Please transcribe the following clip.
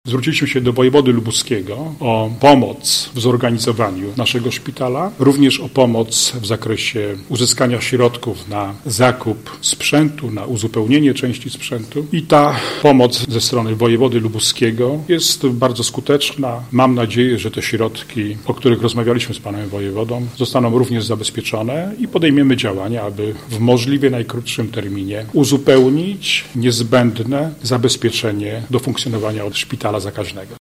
Zwróciliśmy się do wojewody lubuskiego o pomoc w zorganizowaniu naszego szpitala, również o pomoc w zakresie uzyskania środków na zakup sprzętu, na uzupełnienie części sprzętu. I ta pomoc ze strony wojewody lubuskiego jest bardzo skuteczna. Mam nadzieję, że te środki, o których rozmawialiśmy z panem wojewodą, zostaną również zabezpieczone i podejmiemy działania, aby w możliwie najkrótszym terminie uzupełnić niezbędne zabezpieczenie do funkcjonowania szpitala zakaźnego.